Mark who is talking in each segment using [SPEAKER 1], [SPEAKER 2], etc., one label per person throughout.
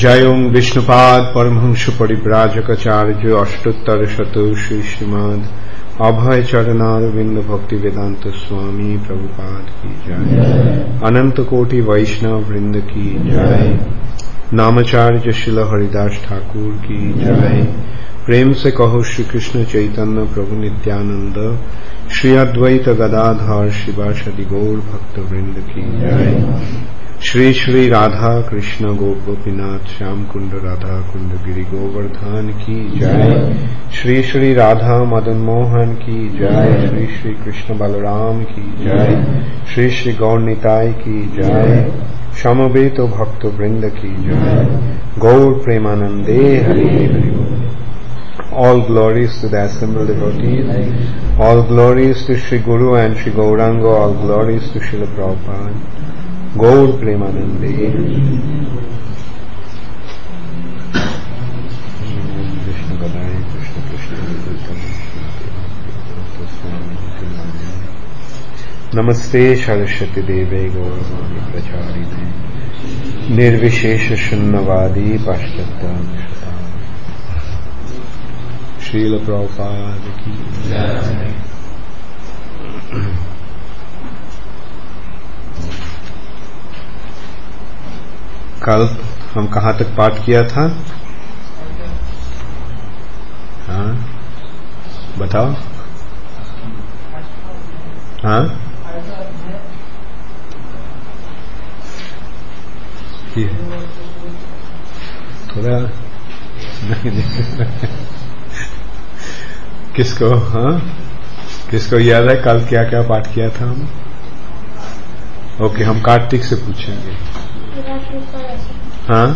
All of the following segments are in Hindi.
[SPEAKER 1] जय ओं विष्णुपाद परमहंस परिव्राजकाचार्य अष्टोत्तर शतो श्री श्रीमद अभय चरणारविंद भक्ति वेदांत स्वामी प्रभुपाद की जय। अनंत कोटि वैष्णव वृंद की जय। नामाचार्य शिल हरिदास ठाकुर की जय। प्रेम से कहो श्री कृष्ण चैतन्य प्रभु नित्यानंद श्री अद्वैत गदाधर शिवासदि गौर भक्त वृंद की जय। श्री श्री राधा कृष्ण गोपीनाथ श्याम कुंड राधा कुंड गिरि गोवर्धन की जय। श्री श्री राधा मदन मोहन की जय। श्री श्री कृष्ण बलराम की जय। श्री श्री गौर निताय की जय। समवेत भक्त वृंद की जय। गौर प्रेमानंदे हरे Hari. All glories to the assembled devotees, all glories to Sri Guru and Sri Gauranga, all glories to Srila Prabhupada. Gaur Premanande. Krishna Gadai, Krishna Krishna Namaste Saraswati Deve Gauravani Pracharine Nirvishesha Shunnavadi Paschatya Srila Prabhupada की जय। कल हम कहाँ तक पाठ किया था? हाँ बताओ। हाँ थोड़ा किसको? हाँ किसको याद है कल क्या क्या पाठ किया था हम? ओके, हम कार्तिक से पूछेंगे। हाँ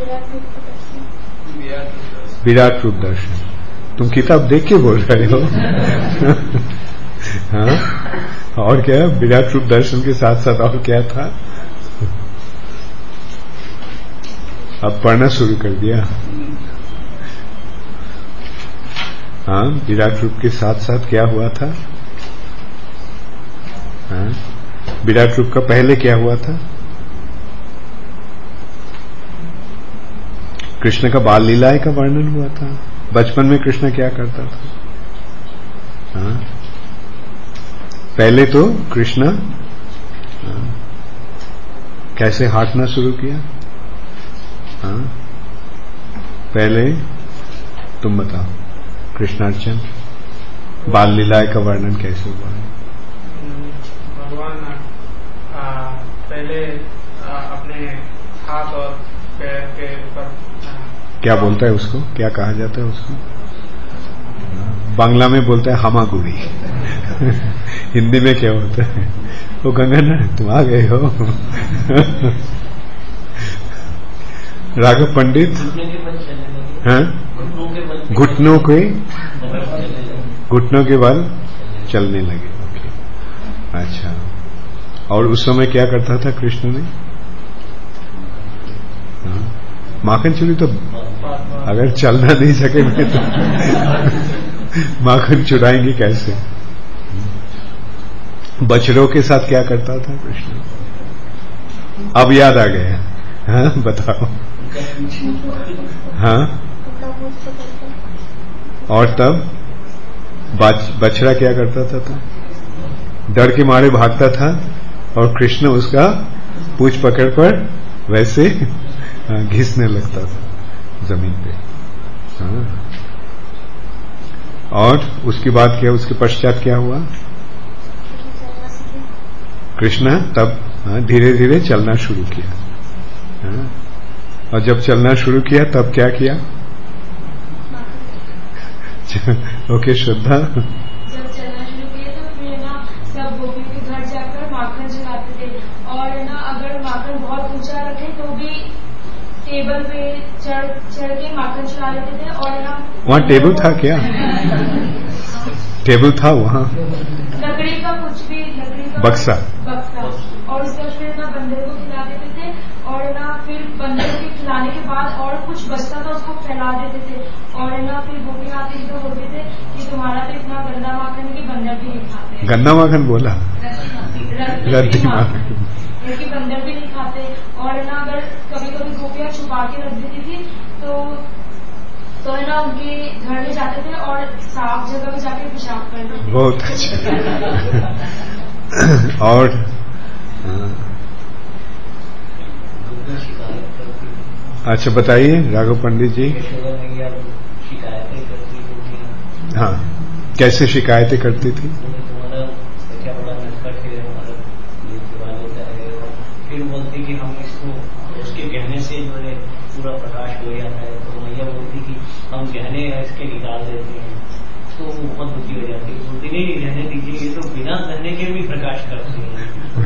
[SPEAKER 1] विराट रूप दर्शन। तुम किताब देख के बोल रहे हो? हाँ और क्या? विराट रूप दर्शन के साथ साथ और क्या था? अब पढ़ना शुरू कर दिया। हाँ विराट रूप के साथ साथ क्या हुआ था? हाँ विराट रूप का पहले क्या हुआ था? कृष्ण का बाल लीलाएं का वर्णन हुआ था। बचपन में कृष्ण क्या करता था? हाँ पहले तो कृष्ण कैसे हांटना शुरू किया? हाँ पहले तुम बताओ। कृष्णार्चन बाल लीलाएं का वर्णन कैसे हुआ है?
[SPEAKER 2] भगवान पहले अपने हाथ और पैर के ऊपर
[SPEAKER 1] क्या बोलता है उसको? क्या कहा जाता है उसको? बांग्ला में बोलता है हामागुड़ी। हिंदी में क्या होता है? वो गंगन तुम आ गए हो। राघव पंडित हाँ घुटनों के बल चलने लगे। अच्छा, और उस समय क्या करता था कृष्ण ने? माखन चूरी तो अगर चलना नहीं सकेंगे तो माखन चुराएंगे कैसे? बछड़ों के साथ क्या करता था कृष्ण? अब याद आ गया। हाँ बताओ। हाँ और तब बछड़ा क्या करता था? डर के मारे भागता था और कृष्ण उसका पूंछ पकड़कर वैसे घिसने लगता था जमीन पे। हाँ और उसके बाद क्या? उसके पश्चात क्या हुआ? कृष्ण तब धीरे धीरे चलना शुरू किया। हाँ और जब चलना शुरू किया तब क्या किया? ओके श्रद्धा।
[SPEAKER 3] जब चलना शुरू किया तो फिर ना सब गोपियों के घर जाकर माखन चलाते थे और ना अगर माखन बहुत ऊंचा रखे तो भी टेबल पे चढ़ के माखन चला लेते थे। और ना
[SPEAKER 1] वहाँ टेबल था क्या? टेबल था वहाँ?
[SPEAKER 3] लकड़ी का कुछ भी, लकड़ी का
[SPEAKER 1] बक्सा
[SPEAKER 3] और उसका फिर ना बंदर को खिला देते थे और ना फिर बंदर के खिलाने के बाद और कुछ बचता था उसको फैला देते थे और ना फिर गोपी आते तो बोलते थे कि तुम्हारा तो इतना गंदा माखन है कि बंदर भी नहीं खाते।
[SPEAKER 1] गंदा माखन बोला? रद्दी माखन।
[SPEAKER 3] क्योंकि बंदर भी नहीं खाते और ना अगर कभी कभी गोपियां छूट छुपा के रख देती थी। तो है ना उनके घर में जाते थे और साफ जगह में जाके पेशाब कर देते थे।
[SPEAKER 1] बहुत अच्छा। और अच्छा बताइए राघव पंडित जी।
[SPEAKER 4] शिकायतें करती थी।
[SPEAKER 1] हाँ, कैसे शिकायतें करती थी?
[SPEAKER 4] क्या बड़ा नटखट है, हमारा ये चुरा लेता है, और फिर बोलती कि हम इसको उसके गहने से जो है पूरा प्रकाश हो जाता है। तो मैया बोलती कि हम गहने इसके निकाल देते हैं। तो वो बहुत दुखी हो जाती है, बोलती नहीं रहने दीजिए, ये तो बिना गहने के भी प्रकाश करते हैं।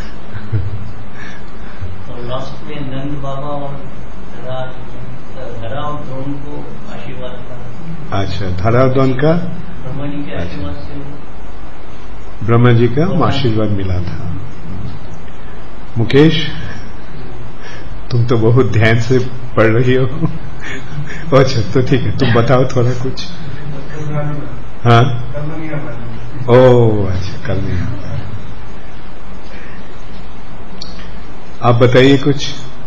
[SPEAKER 4] और लास्ट में नंद बाबा और धरा और द्रोण को आशीर्वाद का।
[SPEAKER 1] अच्छा, धरा और द्रोण का
[SPEAKER 4] ब्रह्मा जी के आशीर्वाद से
[SPEAKER 1] ब्रह्मा जी का आशीर्वाद मिला था। मुकेश, तुम तो बहुत ध्यान से पढ़ रही हो। अच्छा, तो ठीक है, तुम बताओ थोड़ा कुछ। हाँ, ओह अच्छा, कल नहीं आता। आप बताइए कुछ।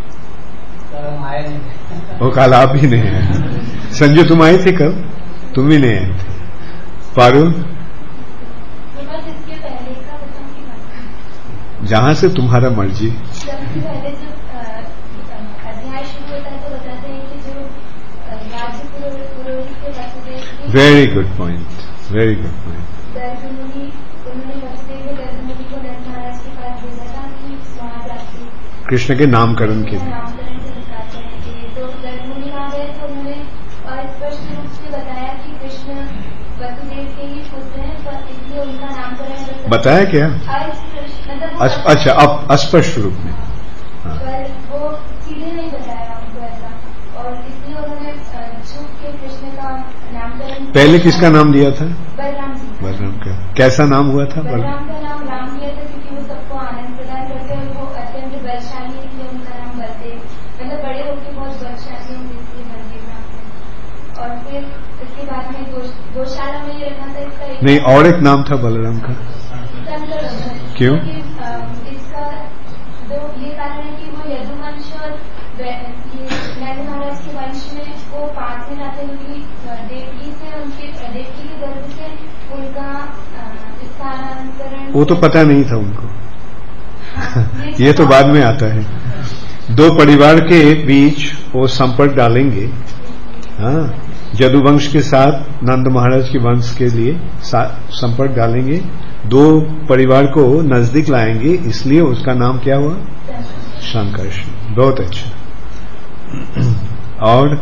[SPEAKER 1] वो कल आप ही नहीं आए। संजू तुम आए थे कल? तुम भी नहीं आए थे। पारुल, जहां से तुम्हारा मर्जी।
[SPEAKER 3] पहले जो अध्याय शुरू होता है तो बताते हैं कि जो राज्य पुरोहित के Vasudev,
[SPEAKER 1] very good point, very good point.
[SPEAKER 3] उन्होंने वसुदेव ने गर्भमुनि को नंद महाराज के पास भेजा था कि वहां जाके
[SPEAKER 1] कृष्ण के नामकरण के लिए।
[SPEAKER 3] नामकरण संस्कार करने के लिए। तो गर्भमुनि वहां गए तो उन्होंने स्पष्ट रूप से बताया कि कृष्ण वसुदेव के ही पुत्र हैं, तो इसलिए उनका नामकरण
[SPEAKER 1] बताया क्या?
[SPEAKER 3] मतलब
[SPEAKER 1] अच्छा, अब अस्पष्ट रूप में। हाँ।
[SPEAKER 3] पर वो सीधे नहीं बताया उनको ऐसा, और इसलिए उन्होंने छुप के कृष्ण का नामकरण।
[SPEAKER 1] पहले किसका नाम दिया था?
[SPEAKER 3] बलराम जी।
[SPEAKER 1] बलराम का कैसा नाम हुआ था?
[SPEAKER 3] बलराम का नाम राम दिया था क्योंकि वो सबको आनंद प्रदान करते हैं और वो अत्यंत बलशाली है, इसलिए उनका नाम बलदेव, मतलब बड़े होकर बहुत बलशाली होंगे इसलिए बलदेव नाम है। और फिर इसके बाद में गौशाला में ये रखा था इसका
[SPEAKER 1] नहीं, और एक नाम था बलराम का। क्यों?
[SPEAKER 3] इसका ये कारण है कि वो यदुवंश और नंद महाराज के वंश में वो पांच में आते हैं, क्योंकि देवकी से उनके देवकी के गर्भ से उनका स्थानांतरण।
[SPEAKER 1] वो तो पता नहीं था उनको। ये तो बाद में आता है। दो परिवार के बीच वो संपर्क डालेंगे। हाँ, यदुवंश के साथ नंद महाराज के वंश के लिए संपर्क डालेंगे, दो परिवार को नजदीक लाएंगे, इसलिए उसका नाम क्या हुआ? संकर्षण। बहुत अच्छा। और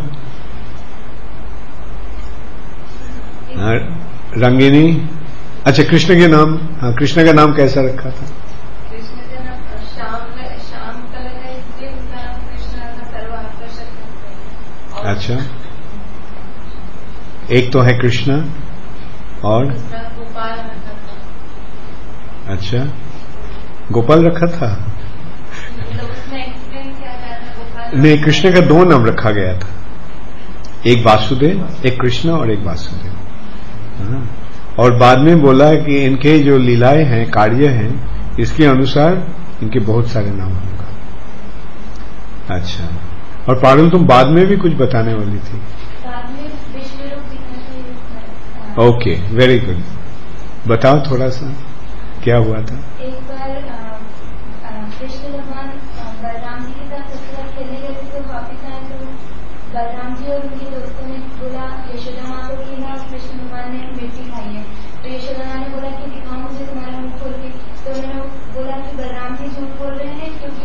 [SPEAKER 1] रंगिनी, अच्छा कृष्ण के नाम। हाँ, कृष्ण का नाम कैसा रखा था?
[SPEAKER 3] कृष्ण का नाम श्याम कलर है, इसलिए उनका नाम कृष्ण का सर्वाकर्षक।
[SPEAKER 1] अच्छा, एक तो है कृष्ण और
[SPEAKER 3] गोपाल रखा था।
[SPEAKER 1] अच्छा, गोपाल रखा था?
[SPEAKER 3] तो उसमें एक्सप्लेन किया जाता गोपाल।
[SPEAKER 1] नहीं, कृष्ण का दो नाम रखा गया था, एक वासुदेव, एक कृष्ण और एक वासुदेव। हाँ। और बाद में बोला कि इनके जो लीलाएं हैं, कार्य हैं, इसके अनुसार इनके बहुत सारे नाम होगा। अच्छा, और पारुल तुम बाद में भी कुछ बताने वाली थी।
[SPEAKER 3] बाद में विश्व रूप दिखाते।
[SPEAKER 1] Okay, very good. बताओ थोड़ा सा क्या हुआ था।
[SPEAKER 3] एक बार कृष्ण भगवान बलराम जी के साथ ससुराल खेलने गए थे, तो वापिस आए तो बलराम जी और उनके दोस्तों ने बोला यशोदा माँ को कि ना कृष्ण भगवान ने मिट्टी खाई है। तो यशोदा माँ ने बोला कि दिखाओ मुझे तुम्हारा मुंह खोल के। तो उन्होंने बोला कि बलराम जी झूठ बोल रहे हैं, क्योंकि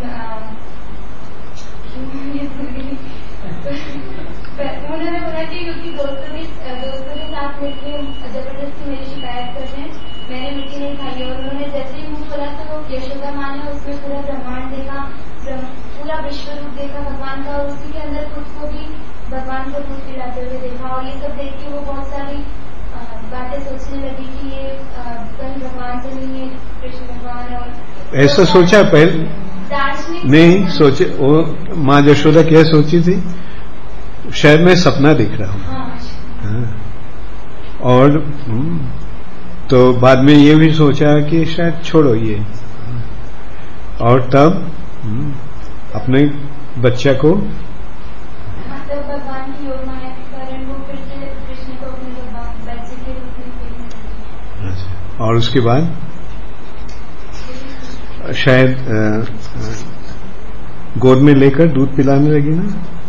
[SPEAKER 3] उन्होंने बोला कि क्योंकि दोस्तों के साथ मिलकर जबरदस्ती मेरी शिकायत कर रहे हैं, मैंने मिट्टी नहीं खाई है। और उन्होंने जैसे ही मुंह खोला तो यशोदा माँ ने उसमें पूरा ब्रह्मांड देखा, पूरा विश्व रूप देखा भगवान का, और उसी के अंदर खुद को भी भगवान को दूध पिलाते हुए देखा। और ये सब देख के वो बहुत सारी बातें सोचने लगी कि ये कहीं भगवान तो नहीं है कृष्ण भगवान। और
[SPEAKER 1] ऐसा सोचा पहले?
[SPEAKER 3] दार्शनिक
[SPEAKER 1] नहीं सोचे। वो माँ यशोदा क्या सोची थी? शायद मैं सपना देख रहा हूँ। हाँ। और तो बाद में ये भी सोचा कि शायद छोड़ो ये, और तब अपने बच्चा को
[SPEAKER 3] मतलब भगवान की योजना के कारण वो फिर से कृष्ण को अपने बच्चे के रूप में देखने।
[SPEAKER 1] और उसके बाद शायद गोद में लेकर दूध पिलाने लगी ना।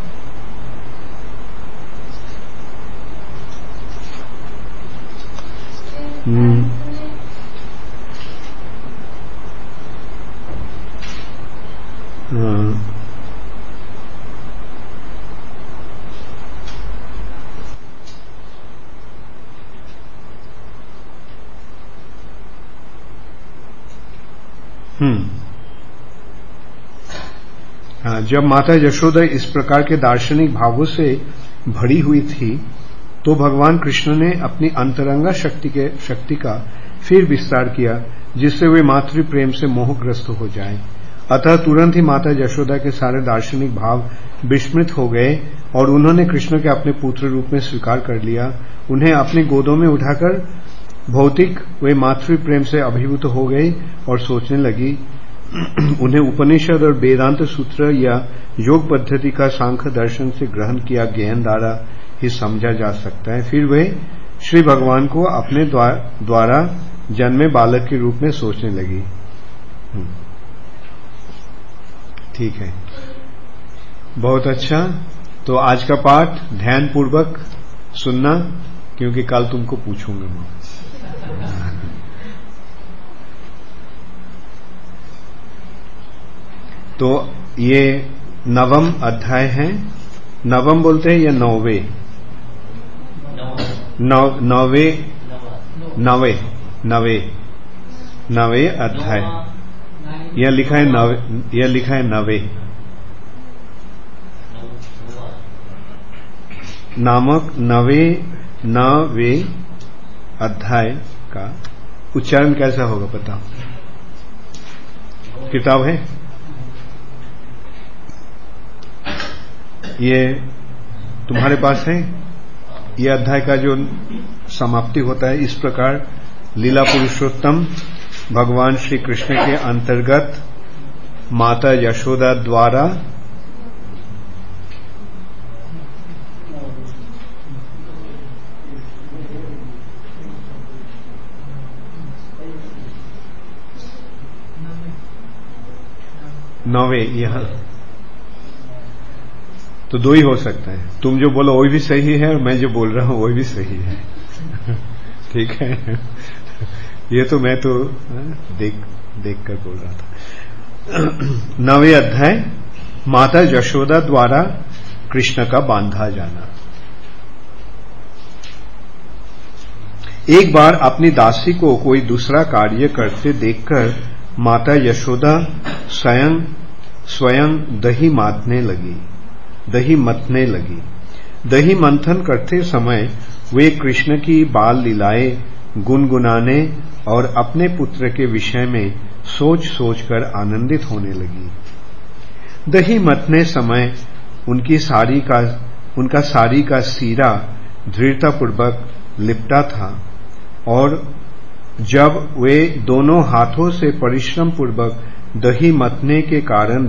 [SPEAKER 1] जब माता यशोदा इस प्रकार के दार्शनिक भावों से भरी हुई थी तो भगवान कृष्ण ने अपनी अंतरंगा शक्ति का फिर विस्तार किया जिससे वे मातृ प्रेम से मोहग्रस्त हो जाएं। अतः तुरंत ही माता यशोदा के सारे दार्शनिक भाव विस्मृत हो गए और उन्होंने कृष्ण के अपने पुत्र रूप में स्वीकार कर लिया। उन्हें अपनी गोदों में उठाकर भौतिक वे मातृ प्रेम से अभिभूत हो गई और सोचने लगी। उन्हें उपनिषद और वेदांत सूत्र या योग पद्धति का सांख्य दर्शन से ग्रहण किया ज्ञान द्वारा ही समझा जा सकता है। फिर वे श्री भगवान को अपने द्वारा जन्मे बालक के रूप में सोचने लगी। ठीक है, बहुत अच्छा। तो आज का पाठ ध्यान पूर्वक सुनना क्योंकि कल तुमको पूछूंगा मैं। तो ये नवम अध्याय है। नवम बोलते हैं या नौवे? नवे अध्याय। यह लिखा है नवे नामक नवे अध्याय का उच्चारण कैसा होगा पता? किताब है ये तुम्हारे पास है? ये अध्याय का जो समाप्ति होता है इस प्रकार, लीला पुरुषोत्तम भगवान श्री कृष्ण के अंतर्गत माता यशोदा द्वारा नवे, यह तो दो ही हो सकता है। तुम जो बोलो वही भी सही है और मैं जो बोल रहा हूं वही भी सही है। ठीक है, ये तो मैं तो देख कर बोल रहा था। नवे अध्याय माता यशोदा द्वारा कृष्ण का बांधा जाना। एक बार अपनी दासी को कोई दूसरा कार्य करते देखकर माता यशोदा स्वयं दही मथने लगी। दही मंथन करते समय वे कृष्ण की बाल लीलाएं गुनगुनाने और अपने पुत्र के विषय में सोच आनंदित होने लगी। दही मथने समय उनका साड़ी का सीरा दृढ़तापूर्वक लिपटा था और जब वे दोनों हाथों से परिश्रम पूर्वक दही मथने के कारण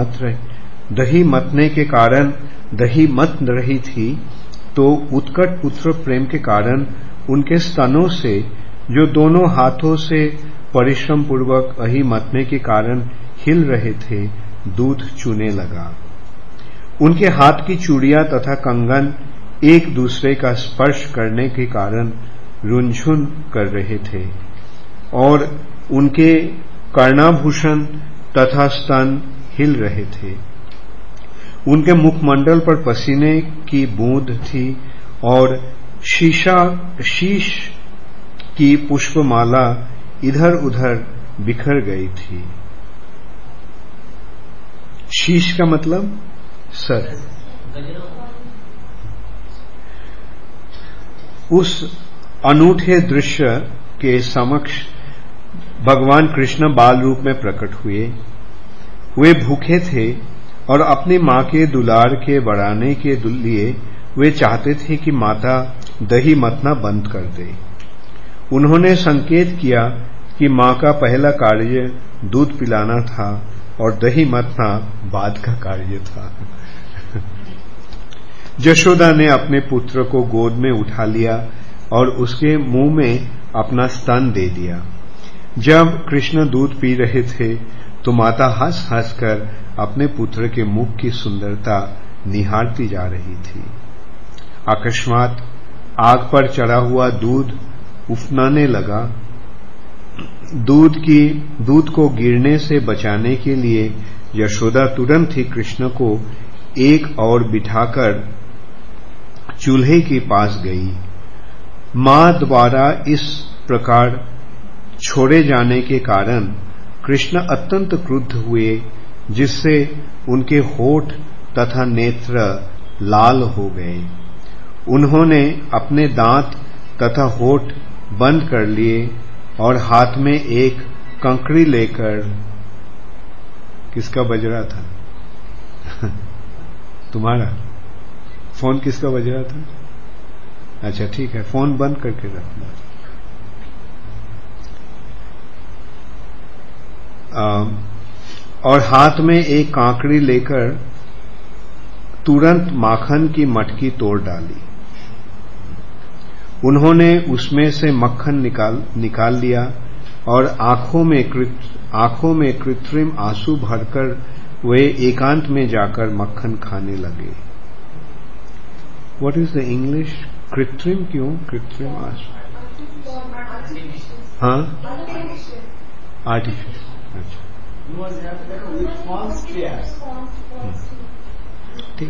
[SPEAKER 1] दही मथ रही थी तो उत्कट पुत्र प्रेम के कारण उनके स्तनों से जो दोनों हाथों से परिश्रम पूर्वक दही मथने के कारण हिल रहे थे दूध चूने लगा। उनके हाथ की चूड़ियां तथा कंगन एक दूसरे का स्पर्श करने के कारण रुंझुन कर रहे थे और उनके कर्णाभूषण तथा स्तन हिल रहे थे। उनके मुखमंडल पर पसीने की बूंद थी और शीश की पुष्पमाला इधर उधर बिखर गई थी। शीश का मतलब सर। उस अनूठे दृश्य के समक्ष भगवान कृष्ण बाल रूप में प्रकट हुए। वे भूखे थे और अपनी मां के दुलार के बढ़ाने के लिए वे चाहते थे कि माता दही मथना बंद कर दे। उन्होंने संकेत किया कि मां का पहला कार्य दूध पिलाना था और दही मथना बाद का कार्य था। यशोदा ने अपने पुत्र को गोद में उठा लिया और उसके मुंह में अपना स्तन दे दिया। जब कृष्ण दूध पी रहे थे तो माता हंस हंस कर अपने पुत्र के मुख की सुंदरता निहारती जा रही थी। अकस्मात आग पर चढ़ा हुआ दूध उफनाने लगा। दूध को गिरने से बचाने के लिए यशोदा तुरंत ही कृष्ण को एक और बिठाकर चूल्हे के पास गई। मां द्वारा इस प्रकार छोड़े जाने के कारण कृष्ण अत्यंत क्रुद्ध हुए, जिससे उनके होठ तथा नेत्र लाल हो गए। उन्होंने अपने दांत तथा होठ बंद कर लिए और हाथ में एक कंकड़ी लेकर, किसका बज रहा था? तुम्हारा फोन किसका बज रहा था? अच्छा ठीक है, फोन बंद करके रखना। और हाथ में एक कांकड़ी लेकर तुरंत माखन की मटकी तोड़ डाली। उन्होंने उसमें से मक्खन निकाल लिया और आंखों में कृत्रिम आंसू भरकर वे एकांत में जाकर मक्खन खाने लगे। What is the English? कृत्रिम क्यों? कृत्रिम आंसू? हाँ, आर्टिफिशियल। अच्छा ठीक।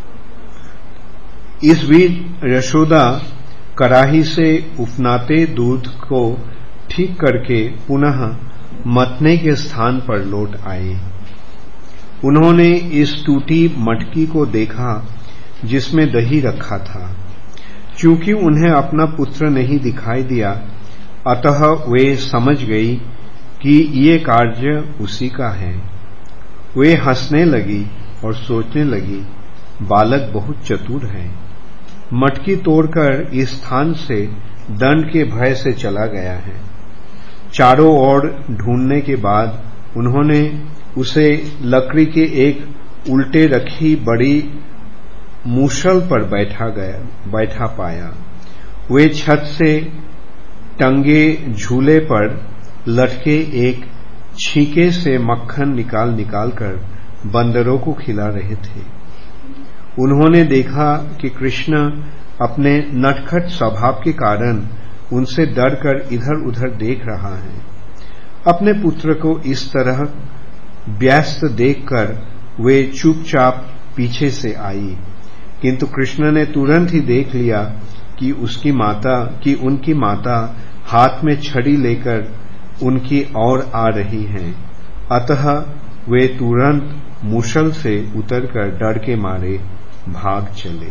[SPEAKER 1] इस बीच यशोदा कड़ाही से उफनाते दूध को ठीक करके पुनः मथने के स्थान पर लौट आए। उन्होंने इस टूटी मटकी को देखा जिसमें दही रखा था। चूंकि उन्हें अपना पुत्र नहीं दिखाई दिया, अतः वे समझ गई कि ये कार्य उसी का है। वे हंसने लगी और सोचने लगी, बालक बहुत चतुर है। मटकी तोड़कर इस स्थान से दंड के भय से चला गया है। चारों ओर ढूंढने के बाद उन्होंने उसे लकड़ी के एक उल्टे रखी बड़ी मूसल पर बैठा पाया। वे छत से टंगे झूले पर लटके एक छींके से मक्खन निकाल कर बंदरों को खिला रहे थे। उन्होंने देखा कि कृष्ण अपने नटखट स्वभाव के कारण उनसे डरकर इधर उधर देख रहा है। अपने पुत्र को इस तरह व्यस्त देखकर वे चुपचाप पीछे से आई, किंतु कृष्ण ने तुरंत ही देख लिया कि उनकी माता हाथ में छड़ी लेकर उनकी ओर आ रही हैं। अतः वे तुरंत मूसल से उतरकर डर के मारे भाग चले।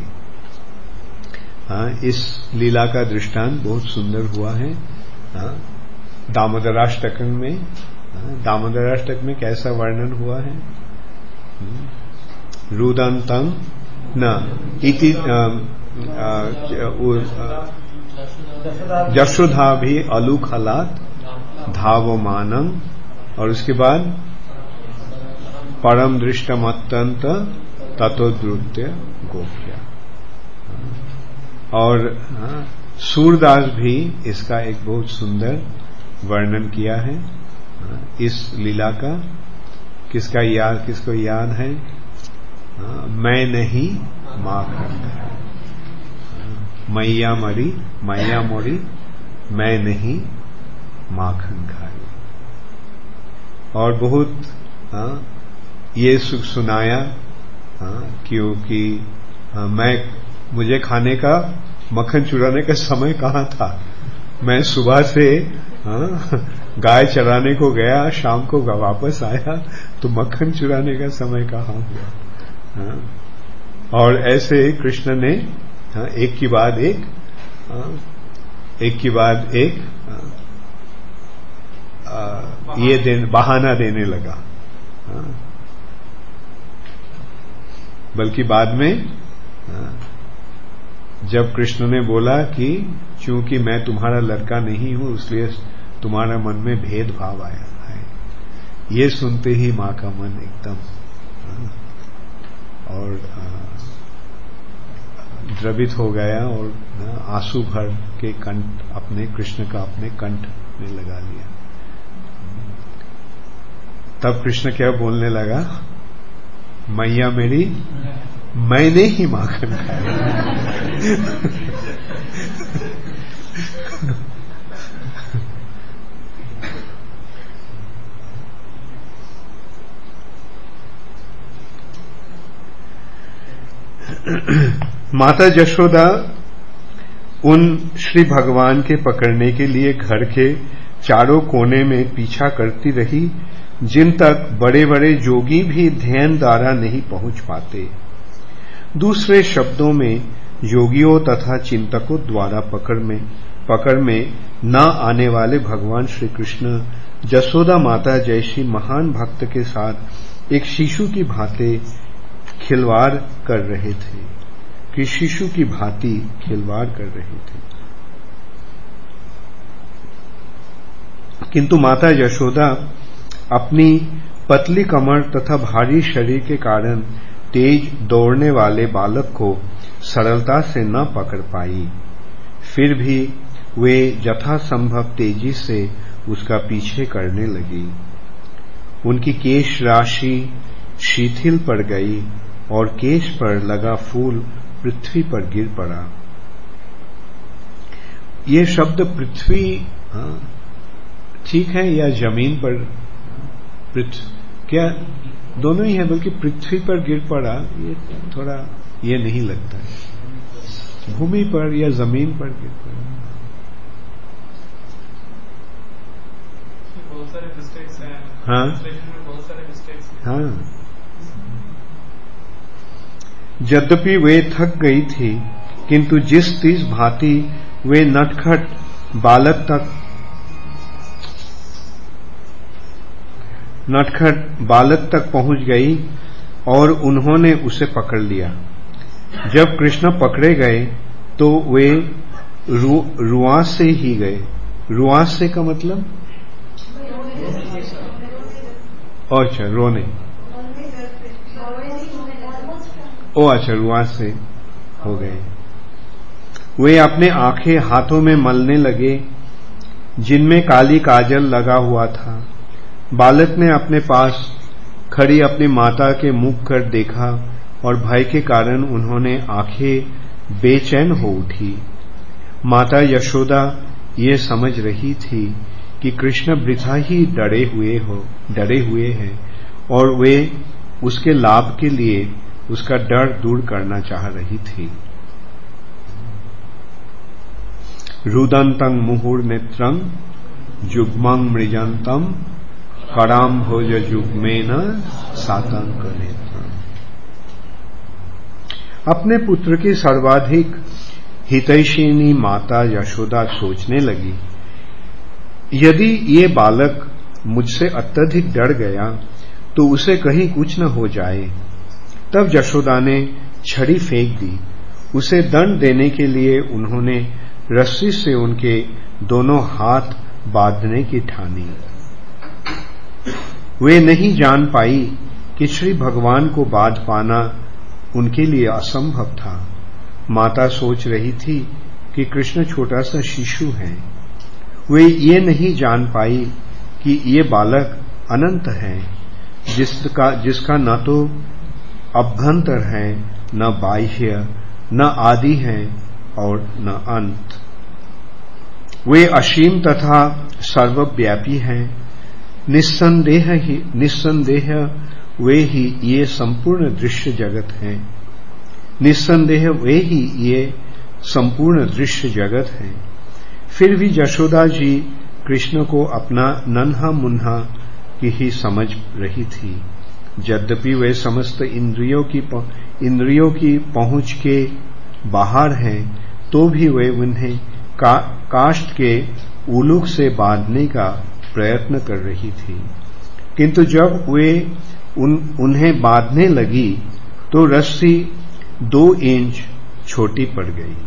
[SPEAKER 1] इस लीला का दृष्टांत बहुत सुंदर हुआ है। दामोदराष्टकम में, दामोदराष्टक में कैसा वर्णन हुआ है? रुदंतं न इति यशोधा भी अलूखलात धावमानं, और उसके बाद परम दृष्टमत्यंत ततोद्रुत्य गोप्या। और सूरदास भी इसका एक बहुत सुंदर वर्णन किया है इस लीला का। किसको याद है? मैं नहीं माखन खाई, मैया मोरी मैं नहीं माखन खाई। और बहुत ये सुख सुनाया क्योंकि मुझे खाने का, मक्खन चुराने का समय कहाँ था। मैं सुबह से गाय चराने को गया, शाम को वापस आया, तो मक्खन चुराने का समय कहाँ हुआ। और ऐसे कृष्ण ने एक की बाद एक बहाना देने लगा। बल्कि बाद में जब कृष्ण ने बोला कि चूंकि मैं तुम्हारा लड़का नहीं हूं, इसलिए तुम्हारा मन में भेदभाव आया है, ये सुनते ही मां का मन एकदम और द्रवित हो गया और आंसू भर के कंठ अपने कृष्ण का अपने कंठ में लगा लिया। तब कृष्ण क्या बोलने लगा, मैया मेरी, मैंने ही माखन खाया। माता यशोदा उन श्री भगवान के पकड़ने के लिए घर के चारों कोने में पीछा करती रही, जिन तक बड़े बड़े जोगी भी ध्यान द्वारा नहीं पहुंच पाते। दूसरे शब्दों में योगियों तथा चिंतकों द्वारा पकड़ में न आने वाले भगवान श्री कृष्ण यशोदा माता जैसी महान भक्त के साथ एक शिशु की भांति खिलवाड़ कर रहे थे, कि शिशु की भांति खिलवाड़ कर रहे थे। किंतु माता यशोदा अपनी पतली कमर तथा भारी शरीर के कारण तेज दौड़ने वाले बालक को सरलता से न पकड़ पाई। फिर भी वे यथासंभव तेजी से उसका पीछे करने लगी। उनकी केश राशि शिथिल पड़ गई और केश पर लगा फूल पृथ्वी पर गिर पड़ा। ये शब्द पृथ्वी ठीक है या जमीन पर, क्या दोनों ही है, बल्कि पृथ्वी पर गिर पड़ा ये थोड़ा ये नहीं लगता है, भूमि पर या जमीन पर गिर पड़ा।
[SPEAKER 2] बहुत सारे मिस्टेक्स हैं।
[SPEAKER 1] हाँ
[SPEAKER 2] बहुत सारे मिस्टेक्स हैं।
[SPEAKER 1] हाँ। यद्यपि वे थक गई थी, किंतु जिस तीस भांति वे नटखट बालक तक पहुंच गई और उन्होंने उसे पकड़ लिया। जब कृष्ण पकड़े गए तो वे रुआस से ही गए। रुआस से का मतलब अच्छा रोने, अच्छा रुआस से हो गए। वे अपने आंखें हाथों में मलने लगे जिनमें काली काजल लगा हुआ था। बालक ने अपने पास खड़ी अपनी माता के मुख कर देखा और भय के कारण उन्होंने आंखें बेचैन हो उठी। माता यशोदा ये समझ रही थी कि कृष्ण वृथा ही डरे हुए हैं और वे उसके लाभ के लिए उसका डर दूर करना चाह रही थी। रुदंतं मुहुर्नेत्रं जुग्मं मृजंतम कराम्भोज जुग्मेन सातंक नेत्रम। अपने पुत्र की सर्वाधिक हितैषिणी माता यशोदा सोचने लगी, यदि ये बालक मुझसे अत्यधिक डर गया तो उसे कहीं कुछ न हो जाए। तब यशोदा ने छड़ी फेंक दी। उसे दंड देने के लिए उन्होंने रस्सी से उनके दोनों हाथ बांधने की ठानी। वे नहीं जान पाई कि श्री भगवान को बांध पाना उनके लिए असंभव था। माता सोच रही थी कि कृष्ण छोटा सा शिशु है। वे ये नहीं जान पाई कि ये बालक अनंत है, जिसका न तो अभ्यंतर है, न बाह्य, न आदि है और न अंत। वे असीम तथा सर्वव्यापी हैं। निस्संदेह वे ही ये संपूर्ण दृश्य जगत है। निस्संदेह वे ही ये संपूर्ण दृश्य जगत है। फिर भी यशोदा जी कृष्ण को अपना नन्हा मुन्हा की ही समझ रही थी। यद्यपि वे समस्त इंद्रियों की पहुंच के बाहर हैं, तो भी वे उन्हें काष्ठ के उलूक से बांधने का प्रयत्न कर रही थी। किंतु जब वे उन्हें बांधने लगी तो रस्सी 2 इंच छोटी पड़ गई।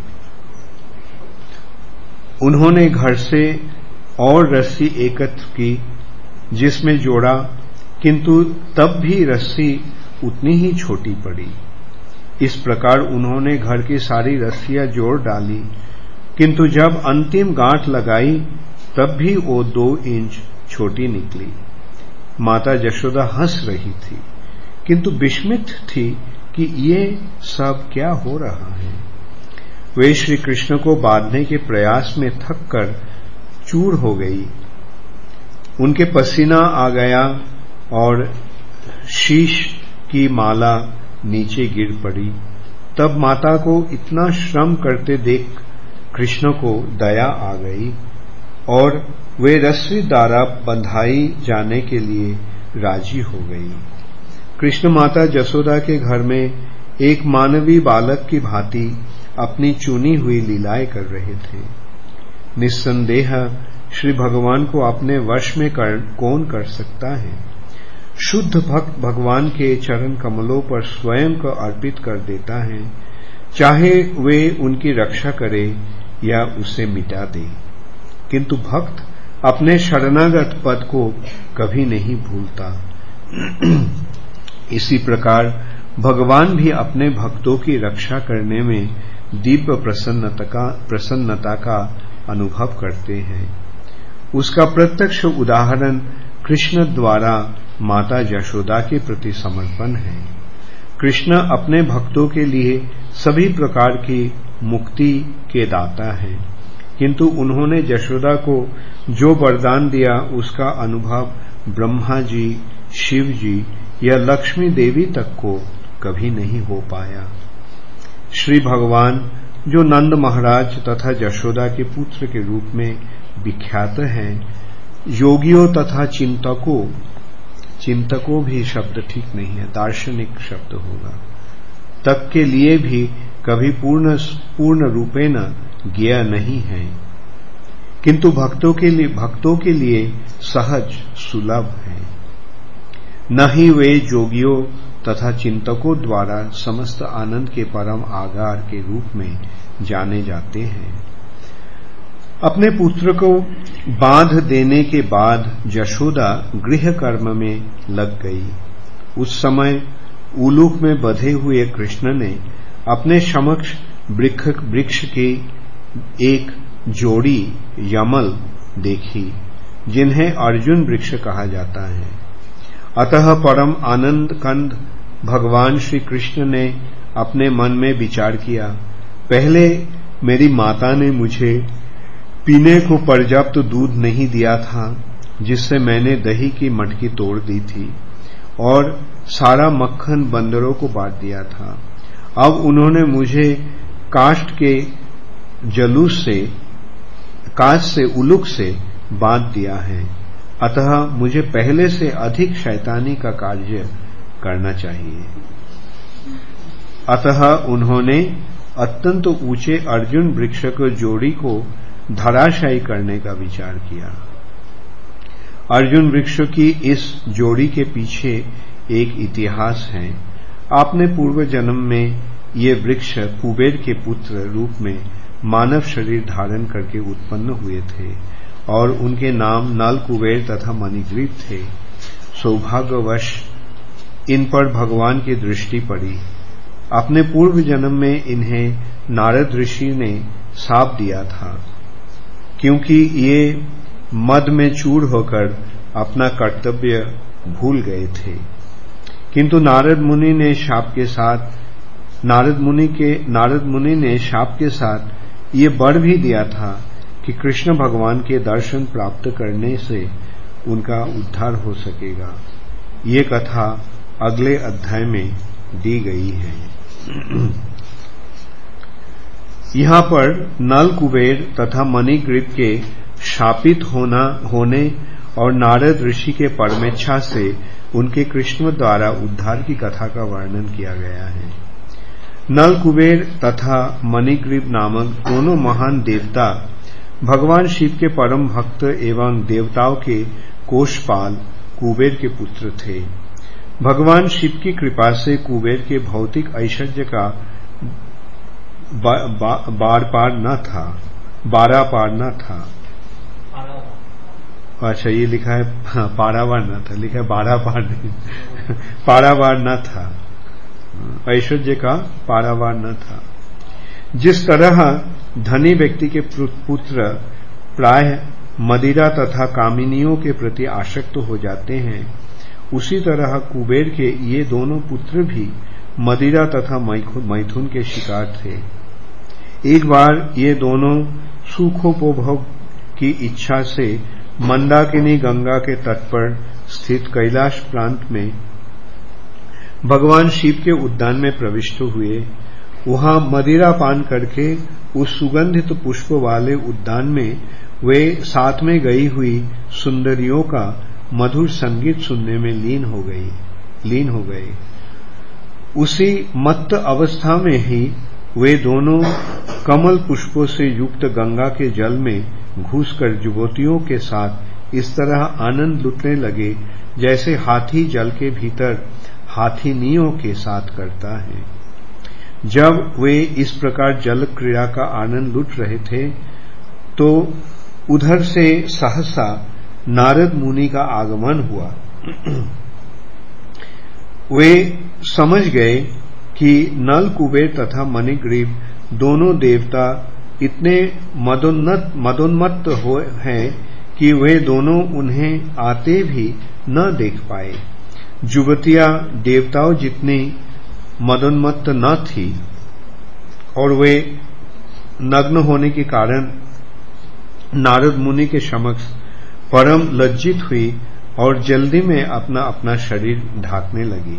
[SPEAKER 1] उन्होंने घर से और रस्सी एकत्र की, जिसमें जोड़ा किंतु तब भी रस्सी उतनी ही छोटी पड़ी। इस प्रकार उन्होंने घर की सारी रस्सियां जोड़ डाली, किंतु जब अंतिम गांठ लगाई तब भी वो 2 इंच छोटी निकली। माता यशोदा हंस रही थी, किंतु विस्मित थी कि ये सब क्या हो रहा है। वे श्री कृष्ण को बांधने के प्रयास में थक कर चूर हो गई। उनके पसीना आ गया और शीश की माला नीचे गिर पड़ी। तब माता को इतना श्रम करते देख कृष्ण को दया आ गई और वे रस्सी द्वारा बंधाई जाने के लिए राजी हो गई। कृष्ण माता यशोदा के घर में एक मानवीय बालक की भांति अपनी चुनी हुई लीलाएं कर रहे थे। निस्संदेह श्री भगवान को अपने वश में कौन कर सकता है। शुद्ध भक्त भगवान के चरण कमलों पर स्वयं को अर्पित कर देता है, चाहे वे उनकी रक्षा करे या उसे मिटा दे। किंतु भक्त अपने शरणागत पद को कभी नहीं भूलता। इसी प्रकार भगवान भी अपने भक्तों की रक्षा करने में दिव्य प्रसन्नता का अनुभव करते हैं। उसका प्रत्यक्ष उदाहरण कृष्ण द्वारा माता यशोदा के प्रति समर्पण है। कृष्ण अपने भक्तों के लिए सभी प्रकार की मुक्ति के दाता हैं, किंतु उन्होंने यशोदा को जो वरदान दिया उसका अनुभव ब्रह्मा जी, शिव जी या लक्ष्मी देवी तक को कभी नहीं हो पाया। श्री भगवान जो नंद महाराज तथा यशोदा के पुत्र के रूप में विख्यात हैं, योगियों तथा चिंतकों भी शब्द ठीक नहीं है, दार्शनिक शब्द होगा, तक के लिए भी कभी पूर्ण रूपेण ज्ञेय नहीं है, किंतु भक्तों के लिए सहज सुलभ है। न ही वे योगियों तथा चिंतकों द्वारा समस्त आनंद के परम आगार के रूप में जाने जाते हैं। अपने पुत्र को बांध देने के बाद यशोदा गृह कर्म में लग गई। उस समय उलूक में बंधे हुए कृष्ण ने अपने समक्ष वृक्ष की एक जोड़ी यमल देखी, जिन्हें अर्जुन वृक्ष कहा जाता है। अतः परम आनंद कंद भगवान श्री कृष्ण ने अपने मन में विचार किया, पहले मेरी माता ने मुझे पीने को पर्याप्त दूध नहीं दिया था, जिससे मैंने दही की मटकी तोड़ दी थी और सारा मक्खन बंदरों को बांट दिया था। अब उन्होंने मुझे काष्ठ से उलूक से बांध दिया है, अतः मुझे पहले से अधिक शैतानी का कार्य करना चाहिए। अतः उन्होंने अत्यंत ऊंचे अर्जुन वृक्ष को जोड़ी को धराशायी करने का विचार किया। अर्जुन वृक्ष की इस जोड़ी के पीछे एक इतिहास है। आपने पूर्व जन्म में ये वृक्ष कुबेर के पुत्र रूप में मानव शरीर धारण करके उत्पन्न हुए थे और उनके नाम नल, कुबेर तथा मणिग्रीव थे। सौभाग्यवश इन पर भगवान की दृष्टि पड़ी। अपने पूर्व जन्म में इन्हें नारद ऋषि ने शाप दिया था, क्योंकि ये मद में चूर होकर अपना कर्तव्य भूल गए थे। किंतु नारद मुनि ने शाप के साथ ये वर भी दिया था कि कृष्ण भगवान के दर्शन प्राप्त करने से उनका उद्धार हो सकेगा। ये कथा अगले अध्याय में दी गई है। यहाँ पर नल, कुबेर तथा मणिग्रीव के शापित होने और नारद ऋषि के परमेच्छा से उनके कृष्ण द्वारा उद्धार की कथा का वर्णन किया गया है। नल, कुबेर तथा मणिग्रीव नामक दोनों महान देवता भगवान शिव के परम भक्त एवं देवताओं के कोषपाल कुबेर के पुत्र थे। भगवान शिव की कृपा से कुबेर के भौतिक ऐश्वर्य का बारा पार न था। अच्छा ये लिखा है पारावार न था, लिखा है 12 बार नहीं पारावार न था, ऐश्वर्य का पारावार न था। जिस तरह धनी व्यक्ति के पुत्र प्राय मदिरा तथा कामिनियों के प्रति आसक्त हो जाते हैं, उसी तरह कुबेर के ये दोनों पुत्र भी मदिरा तथा मैथुन के शिकार थे। एक बार ये दोनों सुखोपभोग की इच्छा से मंदाकिनी गंगा के तट पर स्थित कैलाश प्रांत में भगवान शिव के उद्यान में प्रविष्ट हुए। वहां मदिरा पान करके उस सुगंधित पुष्प वाले उद्यान में वे साथ में गई हुई सुंदरियों का मधुर संगीत सुनने में लीन हो गए। उसी मत्त अवस्था में ही वे दोनों कमल पुष्पों से युक्त गंगा के जल में घुसकर युवतियों के साथ इस तरह आनंद लुटने लगे जैसे हाथी जल के भीतर हाथीनियों के साथ करता है। जब वे इस प्रकार जल क्रीड़ा का आनंद लुट रहे थे तो उधर से सहसा नारद मुनि का आगमन हुआ। वे समझ गए कि नल कुबेर तथा मणिग्रीव दोनों देवता इतने मदोन्मत्त हैं कि वे दोनों उन्हें आते भी न देख पाए। युवतियां देवताओं जितनी मदोन्मत्त न थी और वे नग्न होने के कारण नारद मुनि के समक्ष परम लज्जित हुई और जल्दी में अपना अपना शरीर ढांकने लगी।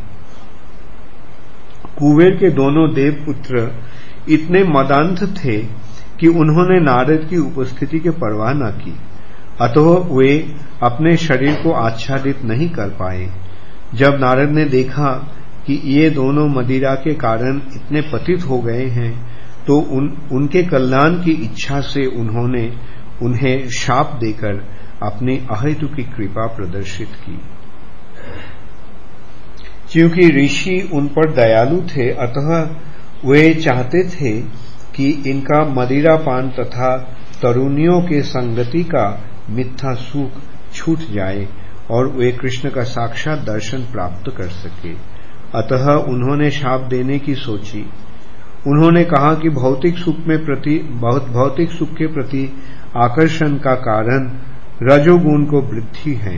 [SPEAKER 1] कुबेर के दोनों देवपुत्र इतने मदांध थे कि उन्होंने नारद की उपस्थिति की परवाह न की, अतः वे अपने शरीर को आच्छादित नहीं कर पाए। जब नारद ने देखा कि ये दोनों मदिरा के कारण इतने पतित हो गए हैं तो उनके कल्याण की इच्छा से उन्होंने उन्हें शाप देकर अपनी अहेतुकी कृपा प्रदर्शित की। क्योंकि ऋषि उन पर दयालु थे, अतः वे चाहते थे कि इनका मदिरा पान तथा तरुणियों के संगति का मिथ्या सुख छूट जाए और वे कृष्ण का साक्षात दर्शन प्राप्त कर सके। अतः उन्होंने शाप देने की सोची। उन्होंने कहा कि भौतिक सुख के प्रति आकर्षण का कारण रजोगुण को वृद्धि है।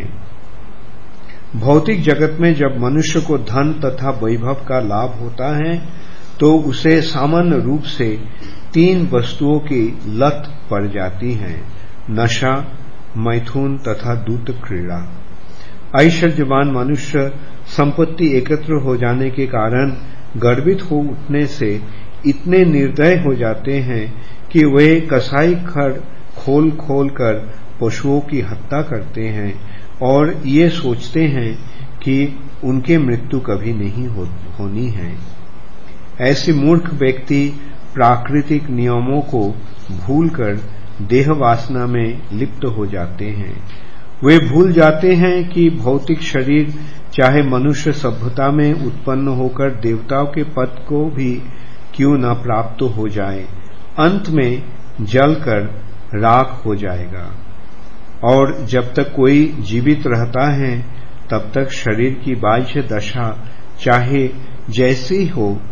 [SPEAKER 1] भौतिक जगत में जब मनुष्य को धन तथा वैभव का लाभ होता है तो उसे सामान्य रूप से 3 वस्तुओं की लत पड़ जाती है: नशा, मैथुन तथा दूत क्रीड़ा। ऐश्वर्यवान मनुष्य संपत्ति एकत्र हो जाने के कारण गर्वित हो उठने से इतने निर्दय हो जाते हैं कि वे कसाई खड़ खोल कर पशुओं की हत्या करते हैं और ये सोचते हैं कि उनकी मृत्यु कभी नहीं होनी है। ऐसे मूर्ख व्यक्ति प्राकृतिक नियमों को भूलकर देह वासना में लिप्त हो जाते हैं। वे भूल जाते हैं कि भौतिक शरीर चाहे मनुष्य सभ्यता में उत्पन्न होकर देवताओं के पद को भी क्यों न प्राप्त हो जाए, अंत में जलकर राख हो जाएगा। और जब तक कोई जीवित रहता है तब तक शरीर की बाह्य दशा चाहे जैसे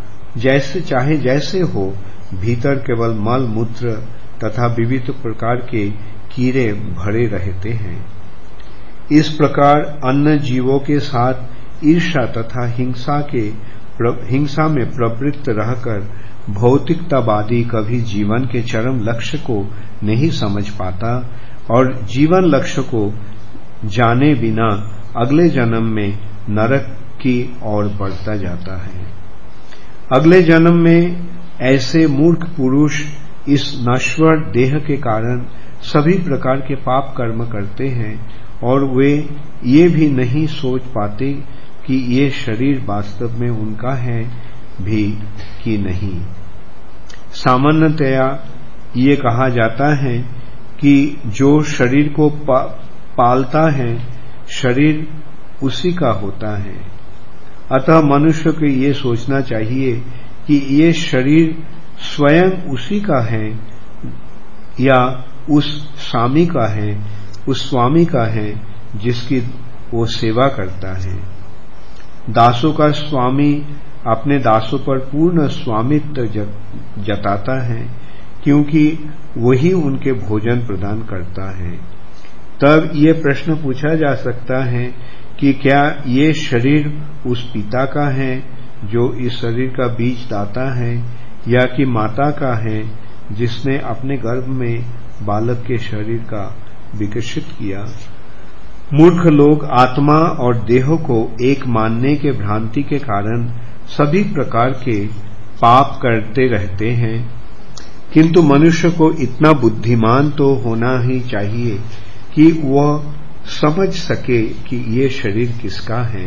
[SPEAKER 1] हो, भीतर केवल मल मूत्र तथा विविध प्रकार के कीड़े भरे रहते हैं। इस प्रकार अन्य जीवों के साथ ईर्ष्या तथा हिंसा में प्रवृत्त रहकर भौतिकतावादी कभी जीवन के चरम लक्ष्य को नहीं समझ पाता और जीवन लक्ष्य को जाने बिना अगले जन्म में नरक की ओर बढ़ता जाता है। अगले जन्म में ऐसे मूर्ख पुरुष इस नश्वर देह के कारण सभी प्रकार के पाप कर्म करते हैं और वे ये भी नहीं सोच पाते कि ये शरीर वास्तव में उनका है भी कि नहीं। सामान्यतया ये कहा जाता है कि जो शरीर को पालता है शरीर उसी का होता है। अतः मनुष्य को ये सोचना चाहिए कि ये शरीर स्वयं उसी का है या उस स्वामी का है उस स्वामी का है जिसकी वो सेवा करता है। दासों का स्वामी अपने दासों पर पूर्ण स्वामित्व जताता है, क्योंकि वही उनके भोजन प्रदान करता है। तब ये प्रश्न पूछा जा सकता है कि क्या ये शरीर उस पिता का है जो इस शरीर का बीज दाता है, या कि माता का है जिसने अपने गर्भ में बालक के शरीर का विकसित किया। मूर्ख लोग आत्मा और देह को एक मानने के भ्रांति के कारण सभी प्रकार के पाप करते रहते हैं, किंतु मनुष्य को इतना बुद्धिमान तो होना ही चाहिए कि वह समझ सके कि ये शरीर किसका है।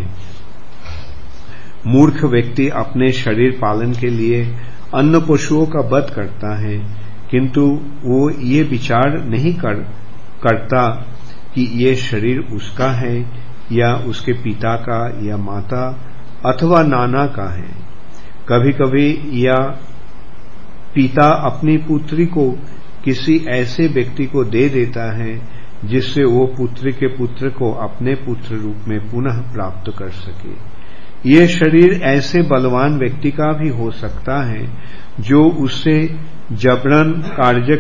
[SPEAKER 1] मूर्ख व्यक्ति अपने शरीर पालन के लिए अन्य पशुओं का वध करता है, किंतु वो ये विचार नहीं करता कि ये शरीर उसका है या उसके पिता का या माता अथवा नाना का है। कभी कभी या पिता अपनी पुत्री को किसी ऐसे व्यक्ति को दे देता है जिससे वो पुत्री के पुत्र को अपने पुत्र रूप में पुनः प्राप्त कर सके। ये शरीर ऐसे बलवान व्यक्ति का भी हो सकता है जो उससे जबरन कार्य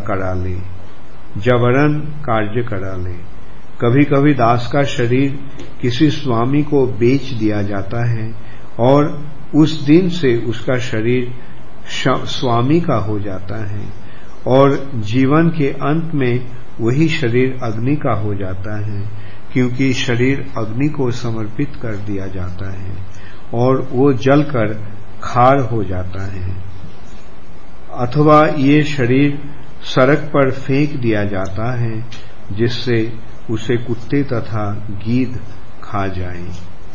[SPEAKER 1] करा ले। कभी कभी दास का शरीर किसी स्वामी को बेच दिया जाता है और उस दिन से उसका शरीर स्वामी का हो जाता है, और जीवन के अंत में वही शरीर अग्नि का हो जाता है, क्योंकि शरीर अग्नि को समर्पित कर दिया जाता है और वो जलकर खार हो जाता है। अथवा ये शरीर सड़क पर फेंक दिया जाता है जिससे उसे कुत्ते तथा गीध खा जाएं।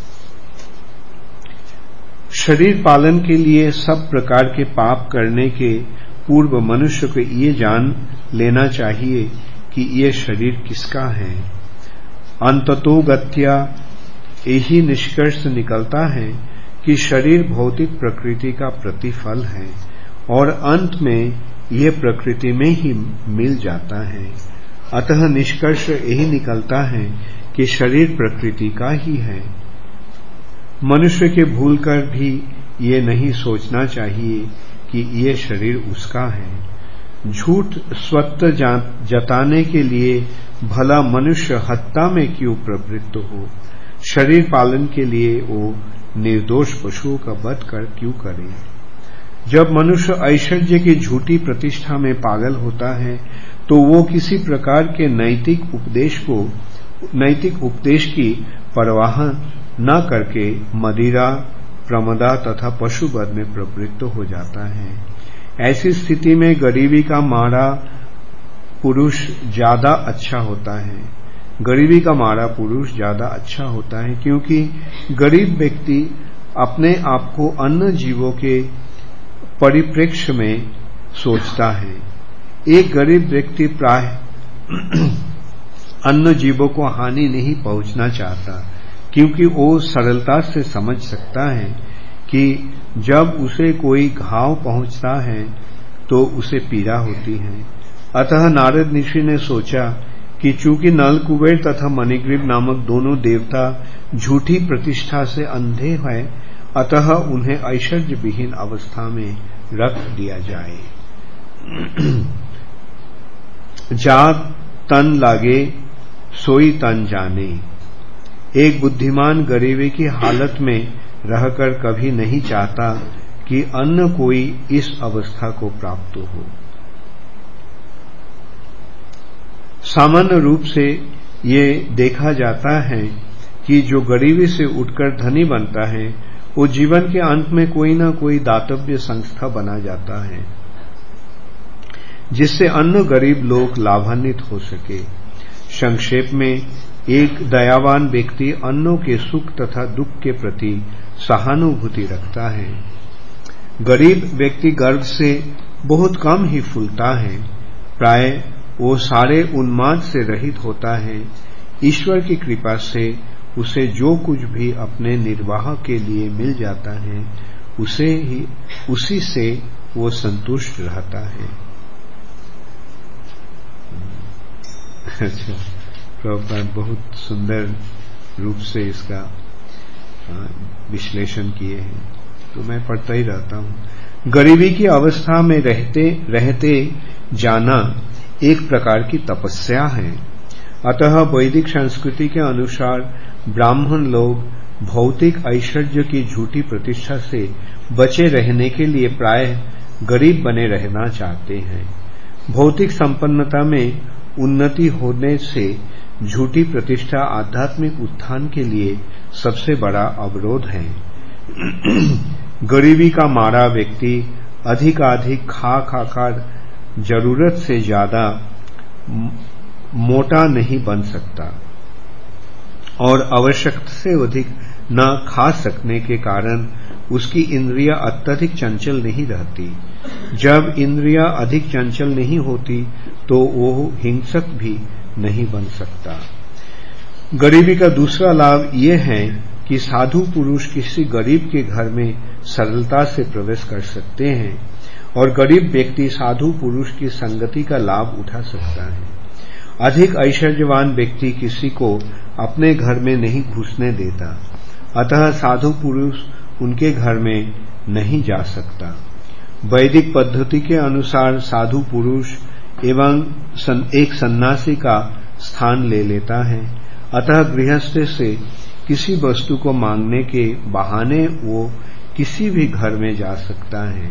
[SPEAKER 1] शरीर पालन के लिए सब प्रकार के पाप करने के पूर्व मनुष्य को ये जान लेना चाहिए कि ये शरीर किसका है। अंततोगत्या यही निष्कर्ष निकलता है कि शरीर भौतिक प्रकृति का प्रतिफल है और अंत में ये प्रकृति में ही मिल जाता है। अतः निष्कर्ष यही निकलता है कि शरीर प्रकृति का ही है। मनुष्य के भूलकर भी ये नहीं सोचना चाहिए कि ये शरीर उसका है। झूठ स्वत्व जताने के लिए भला मनुष्य हत्या में क्यों प्रवृत्त हो। शरीर पालन के लिए वो निर्दोष पशुओं का वध कर क्यों करे। जब मनुष्य ऐश्वर्य की झूठी प्रतिष्ठा में पागल होता है तो वो किसी प्रकार के नैतिक उपदेश की परवाह न करके मदिरा, प्रमदा तथा पशुवध में प्रवृत्त हो जाता है। ऐसी स्थिति में गरीबी का मारा पुरुष ज्यादा अच्छा होता है। गरीबी का मारा पुरुष ज्यादा अच्छा होता है, क्योंकि गरीब व्यक्ति अपने आप को अन्य जीवों के परिप्रेक्ष्य में सोचता है। एक गरीब व्यक्ति प्राय अन्य जीवों को हानि नहीं पहुंचना चाहता, क्योंकि वो सरलता से समझ सकता है कि जब उसे कोई घाव पहुंचता है तो उसे पीड़ा होती है। अतः नारद ऋषि ने सोचा कि चूंकि नल कुबेर तथा मणिग्रीव नामक दोनों देवता झूठी प्रतिष्ठा से अंधे हैं, अतः उन्हें ऐश्वर्य विहीन अवस्था में रख दिया जाए। जा तन लागे सोई तन जाने। एक बुद्धिमान गरीबी की हालत में रहकर कभी नहीं चाहता कि अन्य कोई इस अवस्था को प्राप्त हो। सामान्य रूप से ये देखा जाता है कि जो गरीबी से उठकर धनी बनता है वो जीवन के अंत में कोई न कोई दातव्य संस्था बना जाता है जिससे अन्य गरीब लोग लाभान्वित हो सके। संक्षेप में, एक दयावान व्यक्ति अन्यों के सुख तथा दुख के प्रति सहानुभूति रखता है। गरीब व्यक्ति गर्व से बहुत कम ही फूलता है, प्राय वो सारे उन्माद से रहित होता है। ईश्वर की कृपा से उसे जो कुछ भी अपने निर्वाह के लिए मिल जाता है उसी से वो संतुष्ट रहता है। अच्छा, प्रभुपाद बहुत सुंदर रूप से इसका विश्लेषण किए हैं, तो मैं पढ़ता ही रहता हूं। गरीबी की अवस्था में रहते रहते जाना एक प्रकार की तपस्या है। अतः वैदिक संस्कृति के अनुसार ब्राह्मण लोग भौतिक ऐश्वर्य की झूठी प्रतिष्ठा से बचे रहने के लिए प्रायः गरीब बने रहना चाहते हैं। भौतिक संपन्नता में उन्नति होने से झूठी प्रतिष्ठा आध्यात्मिक उत्थान के लिए सबसे बड़ा अवरोध है। गरीबी का मारा व्यक्ति अधिकाधिक खा खाकर जरूरत से ज्यादा मोटा नहीं बन सकता और आवश्यकता से अधिक न खा सकने के कारण उसकी इंद्रियां अत्यधिक चंचल नहीं रहती। जब इंद्रियां अधिक चंचल नहीं होती तो वो हिंसक भी नहीं बन सकता। गरीबी का दूसरा लाभ ये है कि साधु पुरुष किसी गरीब के घर में सरलता से प्रवेश कर सकते हैं और गरीब व्यक्ति साधु पुरुष की संगति का लाभ उठा सकता है। अधिक ऐश्वर्यवान व्यक्ति किसी को अपने घर में नहीं घुसने देता, अतः साधु पुरुष उनके घर में नहीं जा सकता। वैदिक पद्धति के अनुसार साधु पुरुष एवं एक सन्यासी का स्थान ले लेता है, अतः गृहस्थ से किसी वस्तु को मांगने के बहाने वो किसी भी घर में जा सकता है।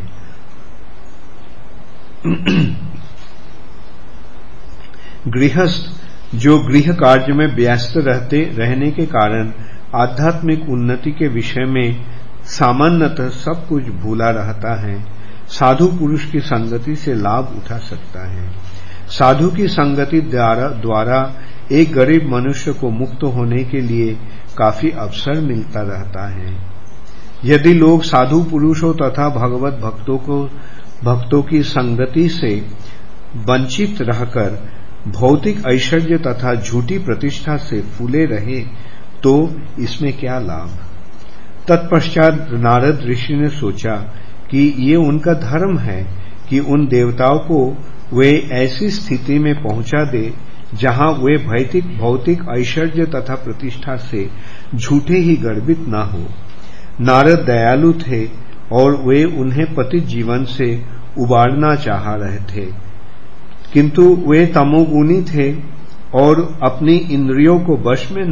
[SPEAKER 1] गृहस्थ जो गृह कार्य में व्यस्त रहने के कारण आध्यात्मिक उन्नति के विषय में सामान्यतः सब कुछ भूला रहता है, साधु पुरुष की संगति से लाभ उठा सकता है। साधु की संगति द्वारा एक गरीब मनुष्य को मुक्त होने के लिए काफी अवसर मिलता रहता है। यदि लोग साधु पुरुषों तथा भगवत भक्तों की संगति से वंचित रहकर भौतिक ऐश्वर्य तथा झूठी प्रतिष्ठा से फूले रहे तो इसमें क्या लाभ। तत्पश्चात नारद ऋषि ने सोचा कि ये उनका धर्म है कि उन देवताओं को वे ऐसी स्थिति में पहुंचा दे जहां वे भौतिक ऐश्वर्य तथा प्रतिष्ठा से झूठे ही गर्वित न हो। नारद दयालु थे और वे उन्हें पतित जीवन से उबारना चाह रहे थे, किंतु वे तमोगुणी थे और अपनी इंद्रियों को वश में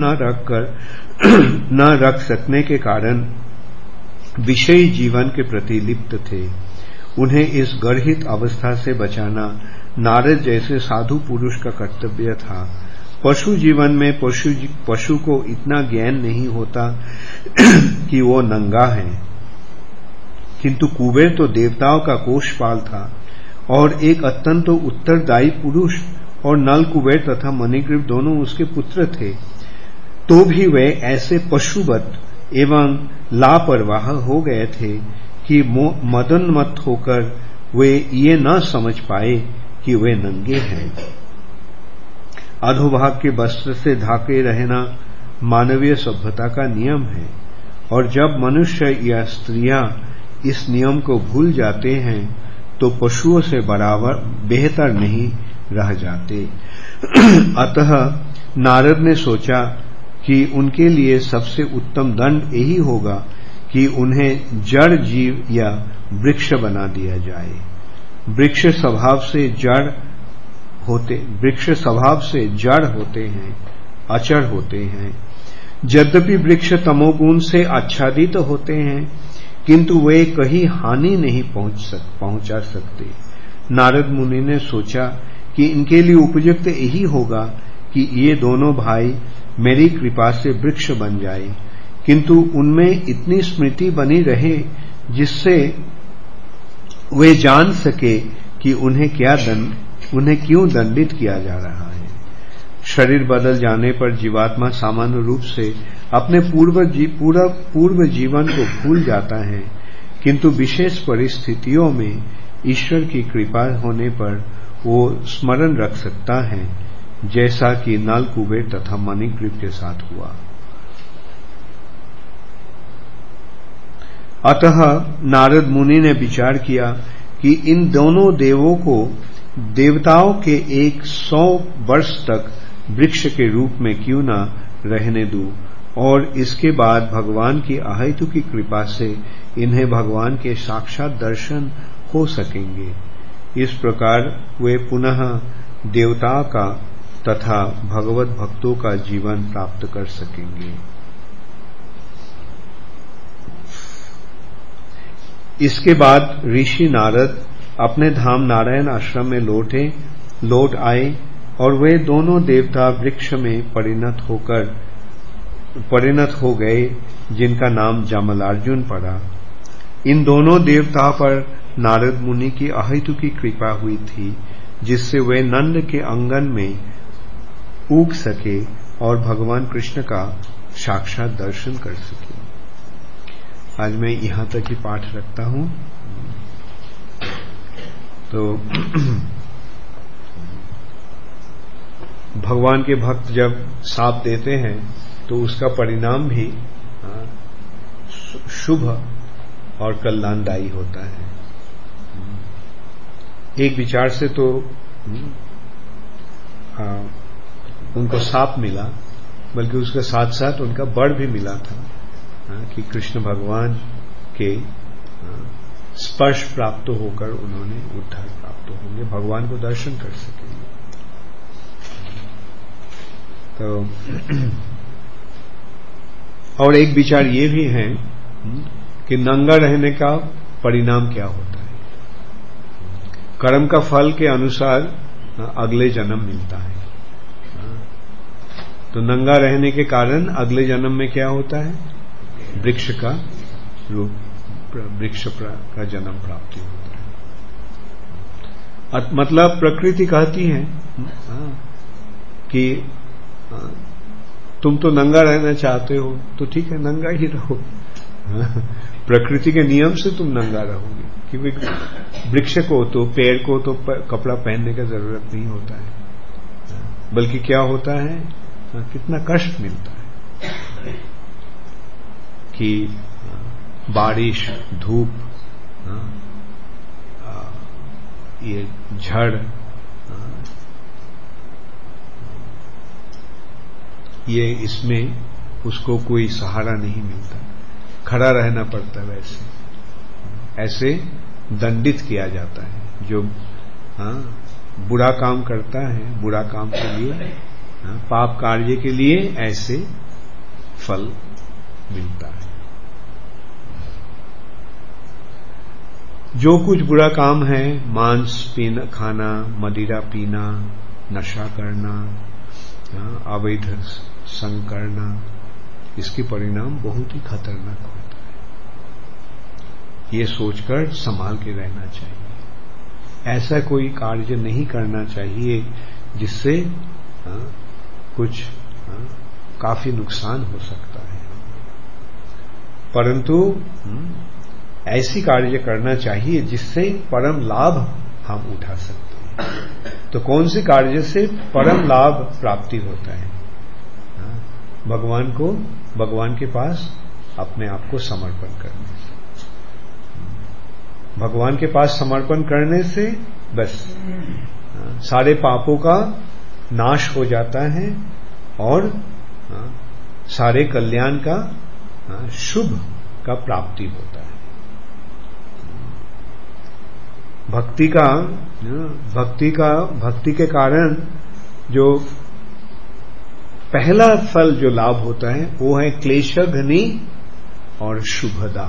[SPEAKER 1] न रख सकने के कारण विषयी जीवन के प्रति लिप्त थे। उन्हें इस गर्हित अवस्था से बचाना नारद जैसे साधु पुरुष का कर्तव्य था। पशु जीवन में पशु को इतना ज्ञान नहीं होता कि वो नंगा है, किंतु कुबेर तो देवताओं का कोषपाल था और एक अत्यंत उत्तरदायी पुरुष, और नल कुबेर तथा मणिग्रीव दोनों उसके पुत्र थे। तो भी वे ऐसे पशुवत एवं लापरवाह हो गए थे कि मदोन्मत्त होकर वे ये न समझ पाए कि वे नंगे हैं। अधोभाग के वस्त्र से ढाके रहना मानवीय सभ्यता का नियम है, और जब मनुष्य या स्त्रियां इस नियम को भूल जाते हैं तो पशुओं से बराबर बेहतर नहीं रह जाते। अतः नारद ने सोचा कि उनके लिए सबसे उत्तम दंड यही होगा कि उन्हें जड़ जीव या वृक्ष बना दिया जाए। वृक्ष स्वभाव से जड़ होते हैं, अचर होते हैं। यद्यपि वृक्ष तमोगुण से आच्छादित होते हैं, किंतु वे कहीं हानि नहीं पहुंचा सकते। नारद मुनि ने सोचा कि इनके लिए उपयुक्त यही होगा कि ये दोनों भाई मेरी कृपा से वृक्ष बन जाए, किंतु उनमें इतनी स्मृति बनी रहे जिससे वे जान सके कि उन्हें क्यों दंडित किया जा रहा है। शरीर बदल जाने पर जीवात्मा सामान्य रूप से अपने पूर्व जीवन को भूल जाता है, किंतु विशेष परिस्थितियों में ईश्वर की कृपा होने पर वो स्मरण रख सकता है, जैसा कि नल कुबेर तथा मणिग्रीव के साथ हुआ। अतः नारद मुनि ने विचार किया कि इन दोनों देवों को देवताओं के 100 वर्ष तक वृक्ष के रूप में क्यों न रहने दूं, और इसके बाद भगवान की अहेतु की कृपा से इन्हें भगवान के साक्षात दर्शन हो सकेंगे। इस प्रकार वे पुनः देवता का तथा भगवत भक्तों का जीवन प्राप्त कर सकेंगे। इसके बाद ऋषि नारद अपने धाम नारायण आश्रम में लौट आए और वे दोनों देवता वृक्ष में परिणत हो गए, जिनका नाम जामलार्जुन पड़ा। इन दोनों देवता पर नारद मुनि की अहेतु की कृपा हुई थी, जिससे वे नंद के आंगन में उग सके और भगवान कृष्ण का साक्षात दर्शन कर सके। आज मैं यहां तक ही पाठ रखता हूं। तो भगवान के भक्त जब साथ देते हैं तो उसका परिणाम भी शुभ और कल्याणदायी होता है। एक विचार से तो उनको साप मिला, बल्कि उसके साथ साथ उनका वर भी मिला था कि कृष्ण भगवान के स्पर्श प्राप्त होकर उन्होंने उद्धार प्राप्त होंगे, भगवान को दर्शन कर सकेंगे। तो और एक विचार ये भी है कि नंगा रहने का परिणाम क्या होता है। कर्म का फल के अनुसार अगले जन्म मिलता है। तो नंगा रहने के कारण अगले जन्म में क्या होता है, वृक्ष का जन्म प्राप्ति होता है। मतलब प्रकृति कहती है कि तुम तो नंगा रहना चाहते हो, तो ठीक है नंगा ही रहो। प्रकृति के नियम से तुम नंगा रहोगे, क्योंकि वृक्ष को तो, पेड़ को तो कपड़ा पहनने का जरूरत नहीं होता है, बल्कि क्या होता है, कितना कष्ट मिलता है कि बारिश, धूप, ये झड़, ये इसमें उसको कोई सहारा नहीं मिलता, खड़ा रहना पड़ता है। ऐसे दंडित किया जाता है। जो बुरा काम करता है, बुरा काम के लिए, पाप कार्य के लिए ऐसे फल मिलता है। जो कुछ बुरा काम है, मांस खाना, मदिरा पीना, नशा करना, अवैध संग करना, इसके परिणाम बहुत ही खतरनाक होता है। ये सोचकर संभाल के रहना चाहिए। ऐसा कोई कार्य नहीं करना चाहिए जिससे कुछ काफी नुकसान हो सकता है, परंतु ऐसी कार्य करना चाहिए जिससे परम लाभ हम उठा सकते हैं। तो कौन से कार्य से परम लाभ प्राप्ति होता है? भगवान को, भगवान के पास अपने आप को समर्पण करने से। भगवान के पास समर्पण करने से बस सारे पापों का नाश हो जाता है और सारे कल्याण का, शुभ का प्राप्ति होता है। भक्ति के कारण जो पहला फल जो लाभ होता है वो है क्लेशघ्नि और शुभदा।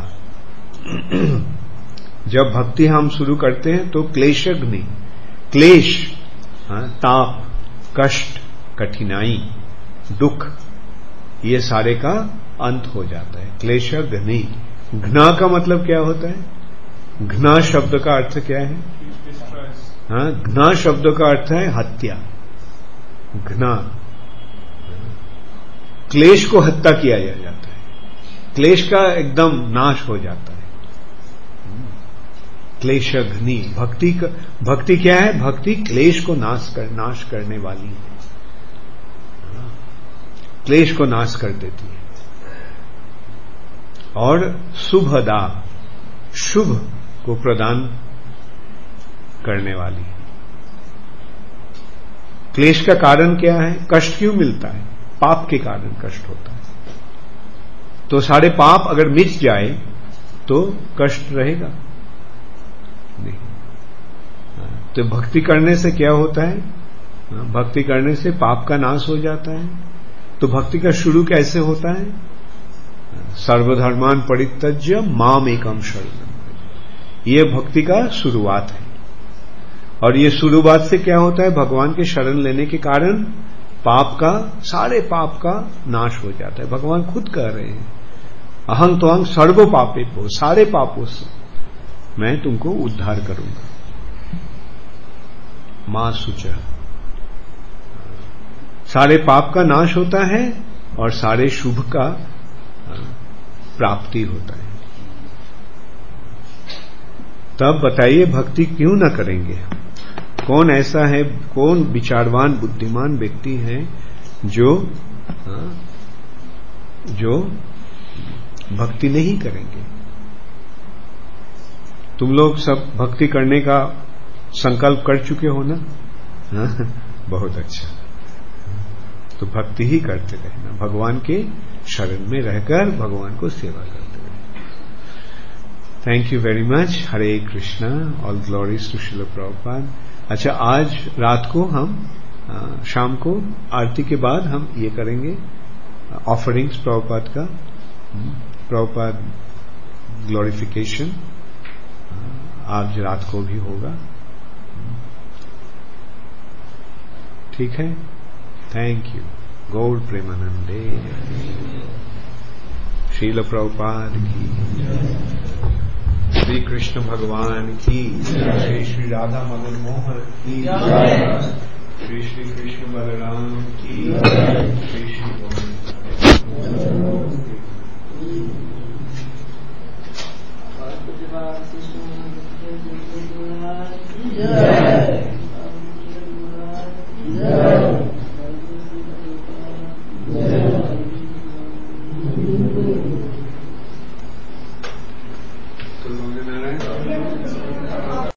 [SPEAKER 1] जब भक्ति हम शुरू करते हैं तो क्लेशघ्नि, क्लेश, ताप, कष्ट, कठिनाई, दुख, ये सारे का अंत हो जाता है। क्लेशघ्नि, घ्ना का मतलब क्या होता है? घ्ना शब्द का अर्थ क्या है? घ्ना शब्द का अर्थ है हत्या। घ्ना, क्लेश को हत्या किया जाता है, क्लेश का एकदम नाश हो जाता है। क्लेशघ्नि, भक्ति क्या है? भक्ति क्लेश को नाश करने वाली है, क्लेश को नाश कर देती है। और शुभदा, शुभ को प्रदान करने वाली है। क्लेश का कारण क्या है? कष्ट क्यों मिलता है? पाप के कारण कष्ट होता है। तो सारे पाप अगर मिट जाए तो कष्ट रहेगा नहीं। तो भक्ति करने से क्या होता है? भक्ति करने से पाप का नाश हो जाता है। तो भक्ति का शुरू कैसे होता है? सर्वधर्मान परित्यज्य माम एकम शरणम। ये भक्ति का शुरुआत है। और ये शुरुआत से क्या होता है? भगवान के शरण लेने के कारण सारे पाप का नाश हो जाता है। भगवान खुद कह रहे हैं, अहं त्वां सर्व पापेभ्यो, सारे पापों से मैं तुमको उद्धार करूंगा। मां शुचः, सारे पाप का नाश होता है और सारे शुभ का प्राप्ति होता है। तब बताइए भक्ति क्यों न करेंगे? कौन ऐसा है, कौन विचारवान बुद्धिमान व्यक्ति है जो भक्ति नहीं करेंगे? तुम लोग सब भक्ति करने का संकल्प कर चुके हो ना? बहुत अच्छा। तो भक्ति ही करते रहना, भगवान के शरण में रहकर भगवान को सेवा करते रहना। Thank you very much. Hare Krishna. All glories to Srila Prabhupada. अच्छा, आज रात को हम शाम को आरती के बाद हम ये करेंगे ऑफरिंग्स प्रभुपाद का, प्रभुपाद ग्लोरिफिकेशन आज रात को भी होगा। ठीक है, थैंक यू। गौर प्रेमानंदे। श्रील प्रभुपाद की, श्री कृष्ण भगवान की, श्री श्री राधा मदन मोहन की, श्री श्री कृष्ण बलराम की, श्री श्री